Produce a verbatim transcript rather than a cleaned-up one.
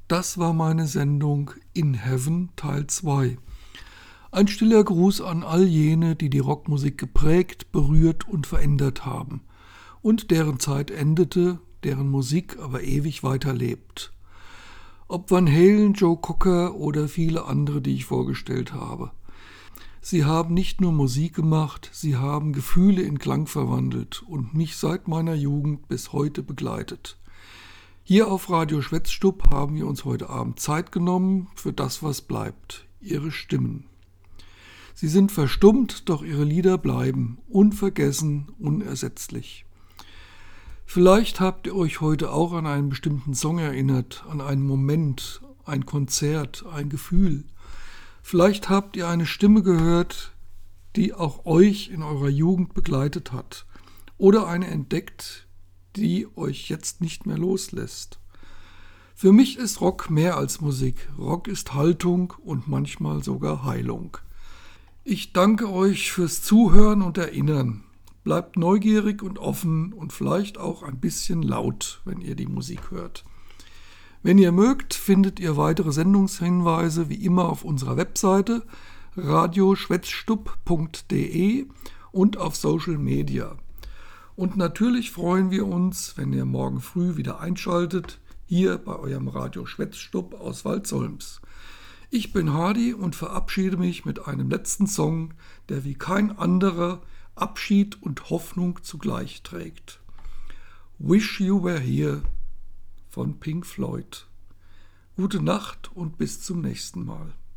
Das war meine Sendung In Heaven Teil zwei. Ein stiller Gruß an all jene, die die Rockmusik geprägt, berührt und verändert haben und deren Zeit endete, deren Musik aber ewig weiterlebt. Ob Van Halen, Joe Cocker oder viele andere, die ich vorgestellt habe. Sie haben nicht nur Musik gemacht, sie haben Gefühle in Klang verwandelt und mich seit meiner Jugend bis heute begleitet. Hier auf Radio Schwätzstub haben wir uns heute Abend Zeit genommen für das, was bleibt, ihre Stimmen. Sie sind verstummt, doch ihre Lieder bleiben, unvergessen, unersetzlich. Vielleicht habt ihr euch heute auch an einen bestimmten Song erinnert, an einen Moment, ein Konzert, ein Gefühl. Vielleicht habt ihr eine Stimme gehört, die auch euch in eurer Jugend begleitet hat oder eine entdeckt, die euch jetzt nicht mehr loslässt. Für mich ist Rock mehr als Musik. Rock ist Haltung und manchmal sogar Heilung. Ich danke euch fürs Zuhören und Erinnern. Bleibt neugierig und offen und vielleicht auch ein bisschen laut, wenn ihr die Musik hört. Wenn ihr mögt, findet ihr weitere Sendungshinweise wie immer auf unserer Webseite radioschwätzstub punkt de und auf Social Media. Und natürlich freuen wir uns, wenn ihr morgen früh wieder einschaltet, hier bei eurem Radio Schwätzstub aus Waldsolms. Ich bin Hardy und verabschiede mich mit einem letzten Song, der wie kein anderer Abschied und Hoffnung zugleich trägt. Wish You Were Here von Pink Floyd. Gute Nacht und bis zum nächsten Mal.